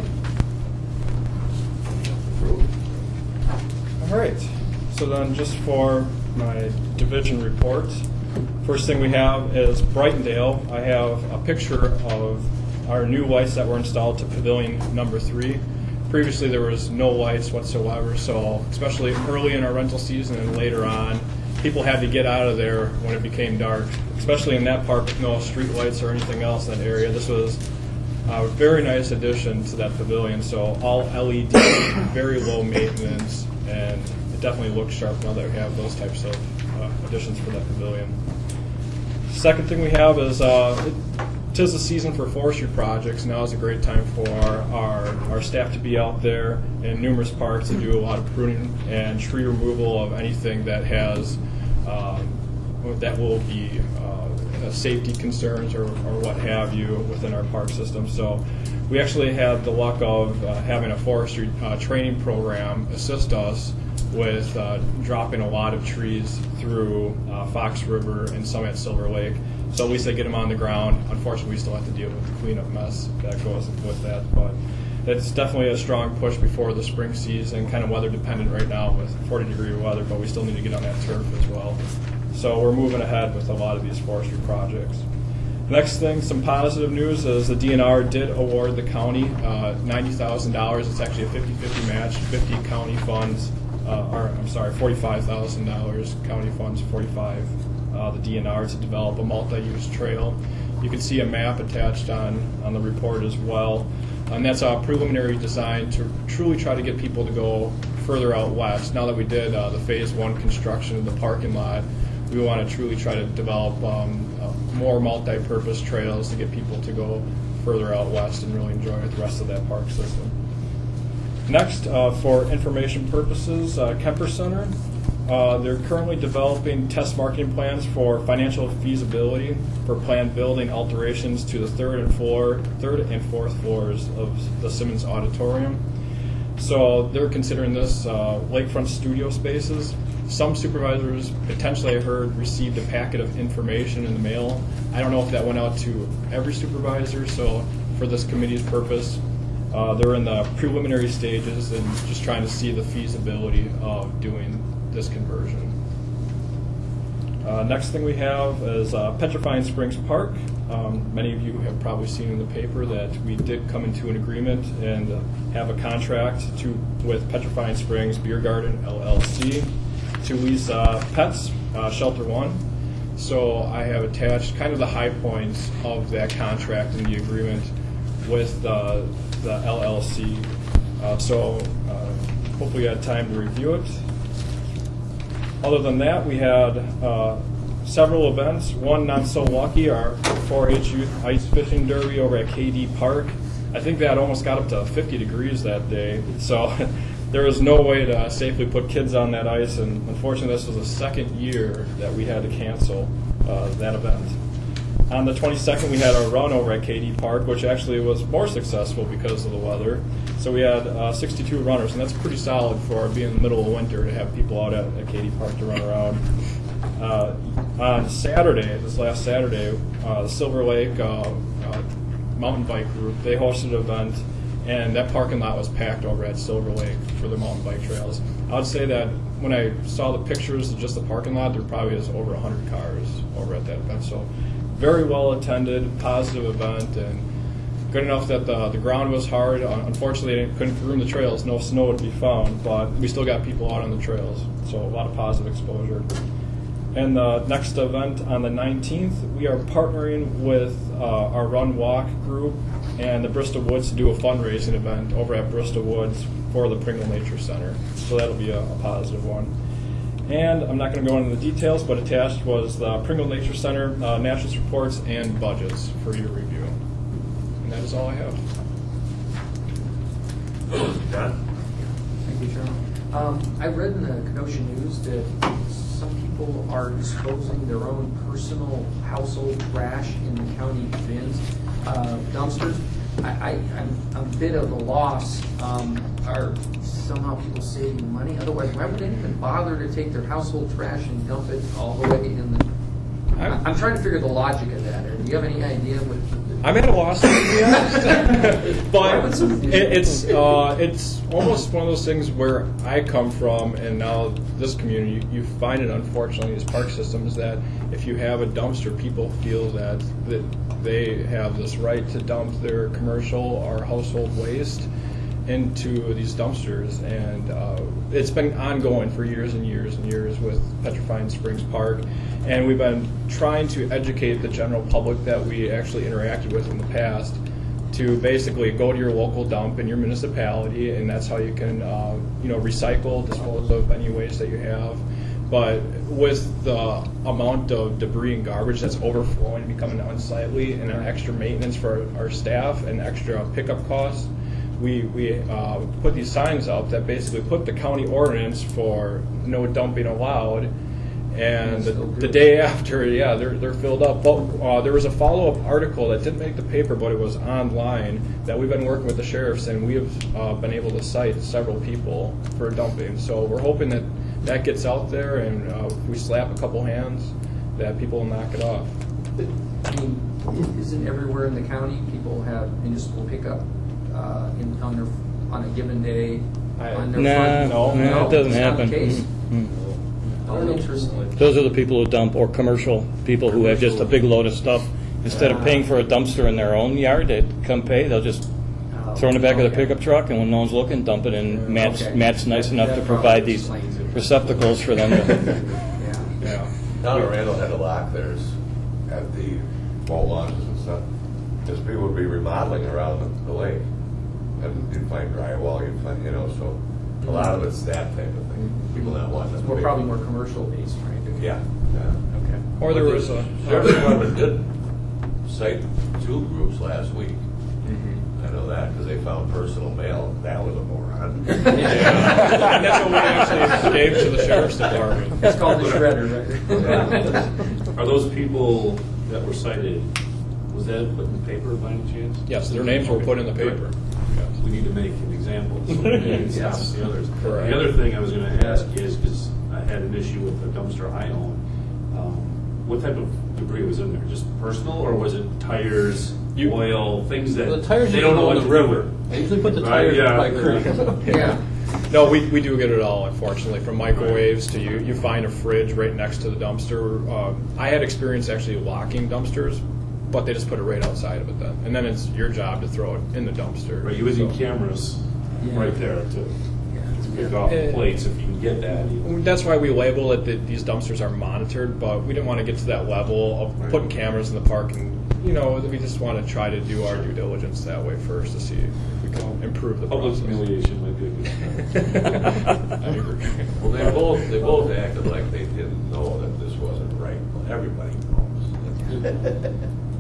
Approved. All right. So then just for my division report, first thing we have is Brightondale. I have a picture of our new lights that were installed to Pavilion number 3. Previously there was no lights whatsoever, so especially early in our rental season and later on, people had to get out of there when it became dark, especially in that park with no street lights or anything else in that area. This was a very nice addition to that pavilion, so all LED, very low maintenance, and it definitely looks sharp now that we have those types of additions for that pavilion. Second thing we have is tis the season for forestry projects. Now is a great time for our staff to be out there in numerous parks to do a lot of pruning and tree removal of anything that has that will be safety concerns or what have you within our park system. So we actually had the luck of having a forestry training program assist us with dropping a lot of trees through Fox River and some at Silver Lake. So at least they get them on the ground. Unfortunately, we still have to deal with the cleanup mess that goes with that. But it's definitely a strong push before the spring season, kind of weather dependent right now with 40-degree weather, but we still need to get on that turf as well. So we're moving ahead with a lot of these forestry projects. Next thing, some positive news is the DNR did award the county $90,000. It's actually a 50-50 match, 50 county funds, $45,000 county funds, 45 the DNR to develop a multi-use trail. You can see a map attached on the report as well. And that's a preliminary design to truly try to get people to go further out west. Now that we did the phase 1 construction of the parking lot, we want to truly try to develop more multi-purpose trails to get people to go further out west and really enjoy the rest of that park system. Next, for information purposes, Kemper Center. They're currently developing test marketing plans for financial feasibility for planned building alterations to the third and fourth floors of the Simmons Auditorium. So they're considering this lakefront studio spaces. Some supervisors, potentially I heard, received a packet of information in the mail. I don't know if that went out to every supervisor, so for this committee's purpose, they're in the preliminary stages and just trying to see the feasibility of doing this conversion. Next thing we have is Petrifying Springs Park. Many of you have probably seen in the paper that we did come into an agreement and have a contract with Petrifying Springs Beer Garden LLC to lease pets, Shelter One. So I have attached kind of the high points of that contract and the agreement with the LLC. Hopefully you had time to review it. Other than that, we had several events. One not so lucky, our 4-H Youth Ice Fishing Derby over at KD Park. I think that almost got up to 50 degrees that day, so there was no way to safely put kids on that ice, and unfortunately this was the second year that we had to cancel that event. On the 22nd, we had our run over at KD Park, which actually was more successful because of the weather. So we had 62 runners, and that's pretty solid for being in the middle of winter to have people out at KD Park to run around. On Saturday, this last Saturday, the Silver Lake mountain bike group, they hosted an event, and that parking lot was packed over at Silver Lake for the mountain bike trails. I would say that when I saw the pictures of just the parking lot, there probably was over 100 cars over at that event. So very well attended, positive event, and good enough that the ground was hard. Unfortunately, they couldn't groom the trails. No snow to be found, but we still got people out on the trails. So a lot of positive exposure. And the next event on the 19th, we are partnering with our Run Walk group and the Bristol Woods to do a fundraising event over at Bristol Woods for the Pringle Nature Center. So that'll be a positive one. And I'm not going to go into the details, but attached was the Pringle Nature Center nationals reports and budgets for your review. And that is all I have. John? Thank you, Chairman. I read in the Kenosha News that some people are disposing their own personal household trash in the county bins, dumpsters. I'm a bit of a loss. Are somehow people saving money? Otherwise, why would they even bother to take their household trash and dump it all the way in the... I'm trying to figure the logic of that. Do you have any idea what... I'm at a loss, to be honest. But it's almost one of those things where I come from, and now this community, you find it, unfortunately, these park systems, that if you have a dumpster, people feel that they have this right to dump their commercial or household waste into these dumpsters. And it's been ongoing for years and years and years with Petrifying Springs Park. And we've been trying to educate the general public that we actually interacted with in the past to basically go to your local dump in your municipality, and that's how you can recycle, dispose of any waste that you have. But with the amount of debris and garbage that's overflowing, becoming unsightly, and an extra maintenance for our staff and extra pickup costs, we put these signs up that basically put the county ordinance for no dumping allowed. And the day after, they're filled up. But there was a follow-up article that didn't make the paper, but it was online, that we've been working with the sheriffs, and we have been able to cite several people for dumping. So we're hoping that gets out there, and if we slap a couple hands, that people will knock it off. I mean, isn't everywhere in the county people have municipal pickup on a given day on their front? No, it doesn't it's not the happen. case? Oh, interesting. Those are the people who dump, or commercial people who have just a big load of stuff. Instead of paying for a dumpster in their own yard, they come pay. They'll just throw in the back of the pickup truck, and when no one's looking, dump it in. Matt's nice enough to provide these receptacles for them to. Down at Randall had a lock theirs at the boat launches and stuff, because people would be remodeling around the lake, and you'd find drywall, you'd find, so a lot of it's that type of thing. People not wanting to. We're probably more commercial based, right? Yeah. Okay. Or there was a... Sheriff's Department did cite 2 groups last week. I know that because they found personal mail. That was a moron. And that's what we actually gave to the Sheriff's Department. It's called the shredder, right? Are those people that were cited, was that put in the paper by any chance? Yes, their names were put in the paper. We need to make an example so we can stop the others. Correct. The other thing I was going to ask is, because I had an issue with the dumpster I own, what type of debris was in there? Just personal, or was it tires, oil, things that The tires they don't know in what the to river. do with? I usually put the tires in my creek. Yeah. No, we do get it all, unfortunately, from microwaves to you find a fridge right next to the dumpster. I had experience actually locking dumpsters, but they just put it right outside of it then. And then it's your job to throw it in the dumpster. Right, using cameras right there to pick off plates if you can get that. That's why we label it that these dumpsters are monitored, but we didn't want to get to that level of putting cameras in the park. And, we just want to try to do our due diligence that way first to see if we can improve the Public process. humiliation might be a good I agree. Well, they both acted like they didn't know that this wasn't right. Well, everybody knows.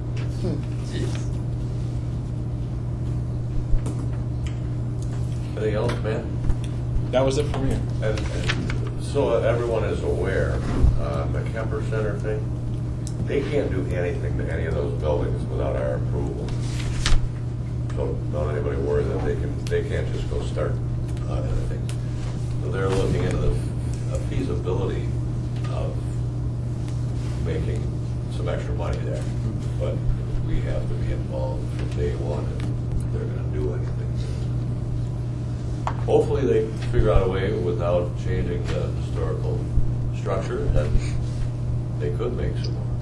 Anything else, man? That was it for me. And so everyone is aware, the Kemper Center thing, they can't do anything to any of those buildings without our approval. So don't anybody worry that they can't just go start on anything. So they're looking into the feasibility of making some extra money there. But we have to be involved from day one if they're going to do anything. Hopefully they figure out a way without changing the historical structure, and they could make some more.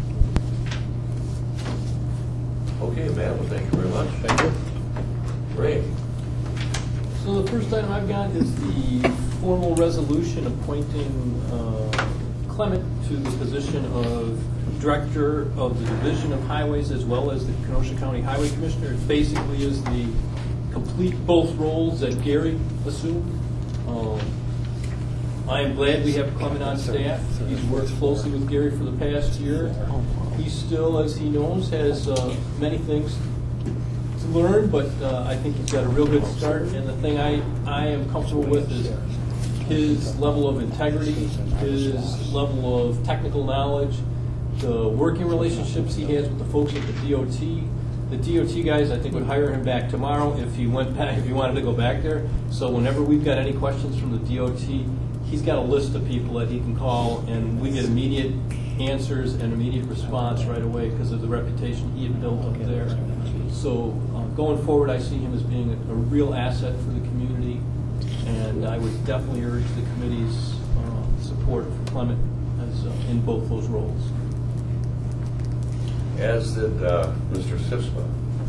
Okay, ma'am, well, thank you very much. Thank you. Great. So the first item I've got is the formal resolution appointing Clement to the position of Director of the Division of Highways as well as the Kenosha County Highway Commissioner. It basically is the complete both roles that Gary assumed. I am glad we have Clement on staff. He's worked closely with Gary for the past year. He still, as he knows, has many things to learn, but I think he's got a real good start. And the thing I am comfortable with is his level of integrity, his level of technical knowledge, the working relationships he has with the folks at the DOT. The DOT guys, I think, would hire him back tomorrow if he went back, if he wanted to go back there. So whenever we've got any questions from the DOT, he's got a list of people that he can call, and we get immediate answers and immediate response right away because of the reputation he had built up there. So going forward, I see him as being a real asset for the community, and I would definitely urge the committee's support for Clement as in both those roles. As did Mr. Sipsma,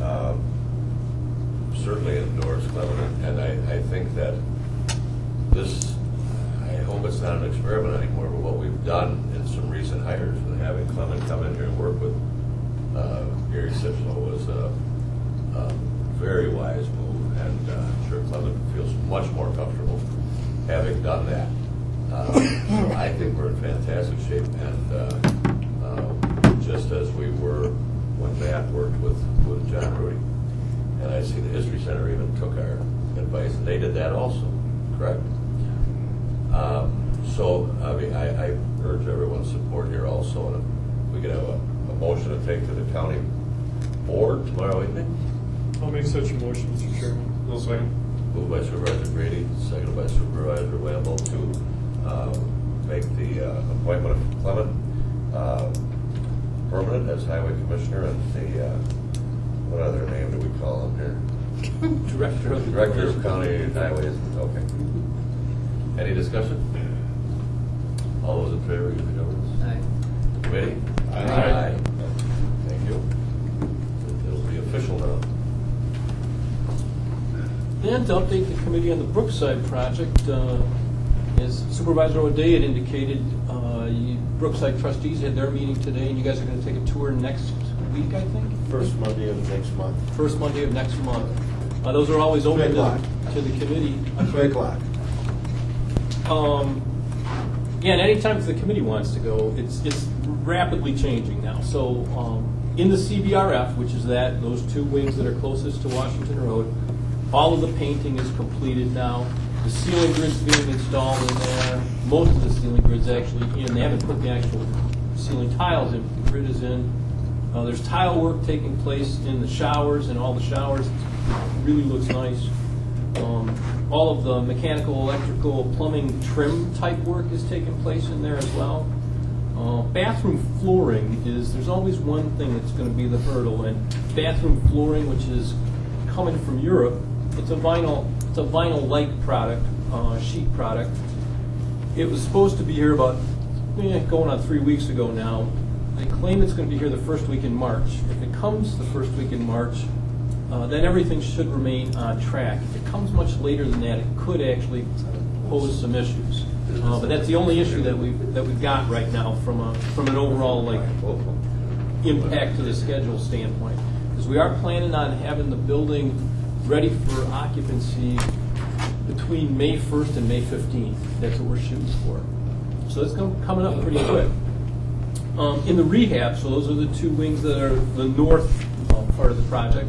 certainly endorse Clement, and I think that this, I hope it's not an experiment anymore, but what we've done in some recent hires and having Clement come in here and work with Gary Sipsma was a very wise move, and I'm sure Clement feels much more comfortable having done that. So I think we're in fantastic shape, and just as we were when Matt worked with John Rudy. And I see the History Center even took our advice, and they did that also, correct? So, I mean, I urge everyone's support here also, and if we could have a motion to take to the county board tomorrow evening. I'll make such a motion, Mr. Chairman. No second. Moved by Supervisor Grady, seconded by Supervisor Wamble to make the appointment of Clement permanent as highway commissioner, and the what other name do we call him here? Director of County Highways. Okay. Any discussion? All those in favor, give the governance. Aye. Committee? Aye. Thank you. It'll be official now. And to update the committee on the Brookside project, as Supervisor O'Day had indicated, Brookside trustees had their meeting today, and you guys are going to take a tour next week, I think? First Monday of next month. First Monday of next month. Those are always open to the committee. 3 o'clock. Yeah, and anytime the committee wants to go, it's rapidly changing now. So in the CBRF, which is those two wings that are closest to Washington Road, all of the painting is completed now. The ceiling grid's being installed in there. Most of the ceiling grid's actually in. They haven't put the actual ceiling tiles in, but the grid is in. There's tile work taking place in the showers, and all the showers. It really looks nice. All of the mechanical, electrical, plumbing trim type work is taking place in there as well. Bathroom flooring there's always one thing that's going to be the hurdle, and bathroom flooring, which is coming from Europe, it's a vinyl-like product, sheet product. It was supposed to be here about going on 3 weeks ago now. They claim it's going to be here the first week in March. If it comes the first week in March, then everything should remain on track. If it comes much later than that, it could actually pose some issues. But that's the only issue that we've got right now from an overall impact to the schedule standpoint. Because we are planning on having the building ready for occupancy between May 1st and May 15th. That's what we're shooting for. So it's coming up pretty quick. In the rehab, so those are the two wings that are the north part of the project.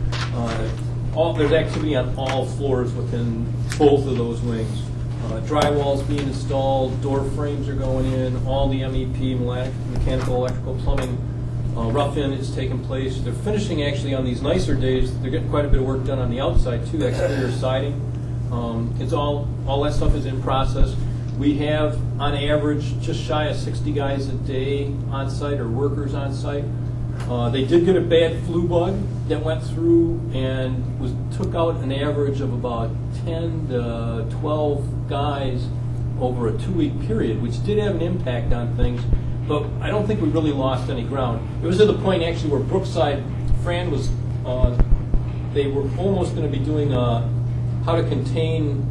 There's activity on all floors within both of those wings. Drywall's being installed, door frames are going in, all the MEP, mechanical, electrical, plumbing, rough-in is taking place. They're finishing actually on these nicer days. They're getting quite a bit of work done on the outside too, exterior siding. It's all that stuff is in process. We have, on average, just shy of 60 guys a day on site or workers on site. They did get a bad flu bug that went through and took out an average of about 10 to 12 guys over a 2-week period, which did have an impact on things. But I don't think we really lost any ground. It was to the point actually where Brookside, Fran was, they were almost going to be doing how to contain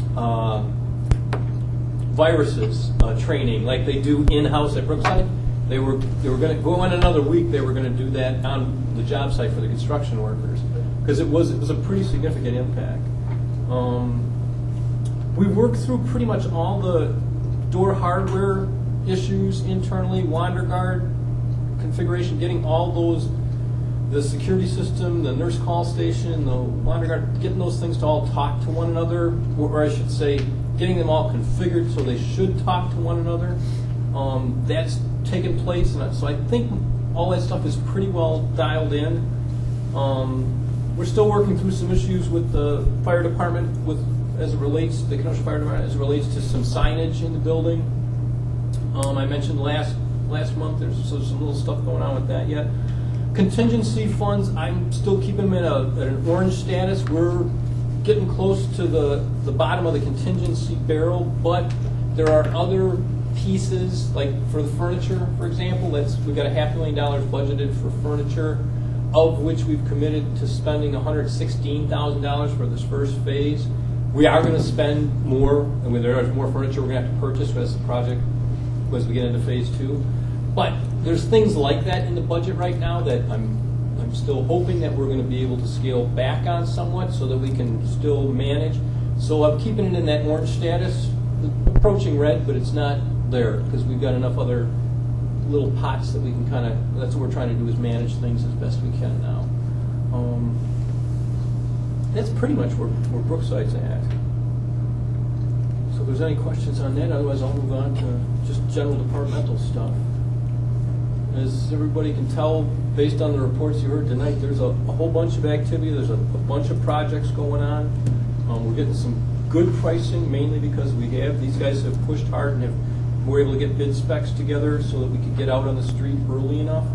viruses training, like they do in-house at Brookside. They were going to go in another week. They were going to do that on the job site for the construction workers because it was a pretty significant impact. We worked through pretty much all the door hardware issues internally, WanderGuard configuration, getting all those, the security system, the nurse call station, the WanderGuard, getting those things to all talk to one another, or I should say, getting them all configured so they should talk to one another. That's taken place, and so I think all that stuff is pretty well dialed in. We're still working through some issues with the fire department as it relates, the Kenosha Fire Department, as it relates to some signage in the building. I mentioned last month there's some little stuff going on with that yet. Contingency funds, I'm still keeping them at an orange status. We're getting close to the bottom of the contingency barrel, but there are other pieces, like for the furniture, for example. We've got $500,000 budgeted for furniture, of which we've committed to spending $116,000 for this first phase. We are going to spend more, and when there is more furniture we're going to have to purchase as the project, as we get into phase 2. But there's things like that in the budget right now that I'm still hoping that we're going to be able to scale back on somewhat so that we can still manage. So I'm keeping it in that orange status, approaching red, but it's not there because we've got enough other little pots that we can kind of, that's what we're trying to do, is manage things as best we can now. That's pretty much where Brookside's at. So if there's any questions on that, otherwise I'll move on to just general departmental stuff. As everybody can tell, based on the reports you heard tonight, there's a whole bunch of activity. There's a bunch of projects going on. We're getting some good pricing, mainly because these guys have pushed hard and we're able to get bid specs together so that we could get out on the street early enough.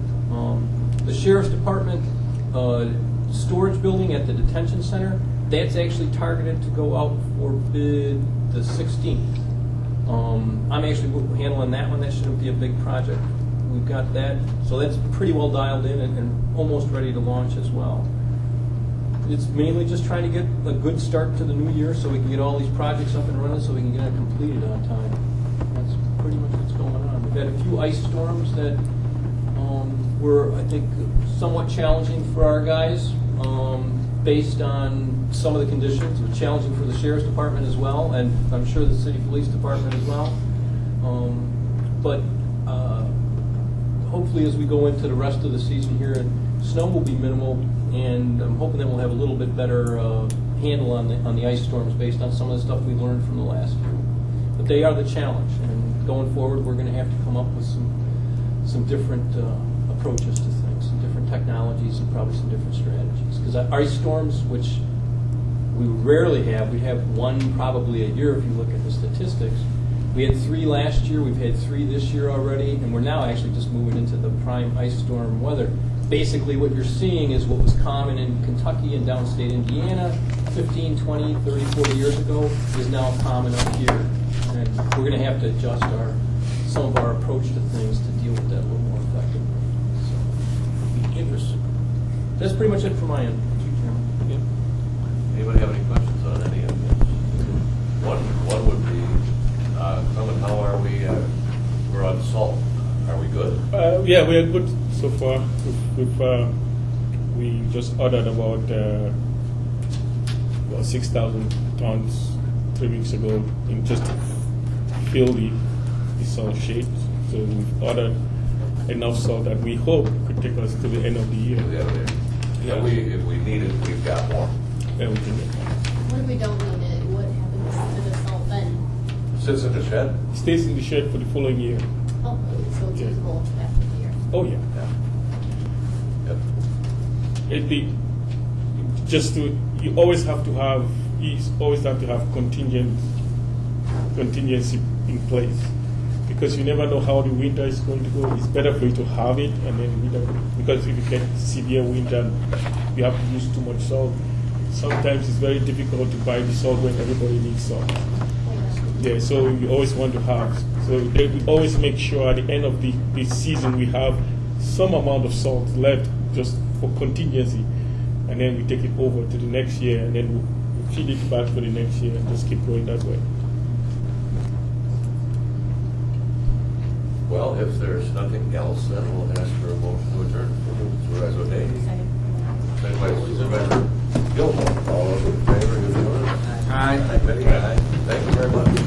The Sheriff's Department storage building at the detention center, that's actually targeted to go out for bid the 16th. I'm actually handling that one. That shouldn't be a big project. We've got that, so that's pretty well dialed in and almost ready to launch as well. It's mainly just trying to get a good start to the new year so we can get all these projects up and running so we can get it completed on time. That's pretty much what's going on. We've had a few ice storms that were, I think, somewhat challenging for our guys based on some of the conditions. It was challenging for the Sheriff's Department as well, and I'm sure the City Police Department as well. But hopefully as we go into the rest of the season here, and snow will be minimal, and I'm hoping that we'll have a little bit better handle on the ice storms based on some of the stuff we learned from the last few. But they are the challenge, and going forward we're going to have to come up with some different approaches to things, some different technologies, and probably some different strategies. Because ice storms, which we rarely have, we have one probably a year if you look at the statistics. We had 3 last year, we've had 3 this year already, and we're now actually just moving into the prime ice storm weather. Basically what you're seeing is what was common in Kentucky and downstate Indiana 15, 20, 30, 40 years ago is now common up here. And we're going to have to adjust some of our approach to things to deal with that a little more effectively. So it'll be interesting. That's pretty much it for my end. Yeah. Anybody have any questions on any of this? One would be, how are we? We're on salt. Are we good? Yeah, we are good so far. We just ordered about 6,000 tons 3 weeks ago in just to fill the salt shapes. So we've ordered enough salt that we hope could take us to the end of the year. Yeah. If we need it, we've got more. Yeah, we can get more. What if we don't need it? What happens to the salt then? Sits in the shed? It stays in the shed for the following year. Oh, so it's usable after the year. Oh, yeah. Yep. It'd be just you always have to have contingency in place, because you never know how the winter is going to go. It's better for you to have it, and then because if you get severe winter, you have to use too much salt. Sometimes it's very difficult to buy the salt when everybody needs salt. Yeah, so you always want to have. So we always make sure at the end of the season we have some amount of salt left just for contingency, and then we take it over to the next year, and then we'll feed it back for the next year, and just keep going that way. Well, if there's nothing else, then we'll ask for a motion to adjourn. Supervisor O'Day. Second by Supervisor Gilmore. All those in favor, give the order. Aye. Aye. Thank you very much.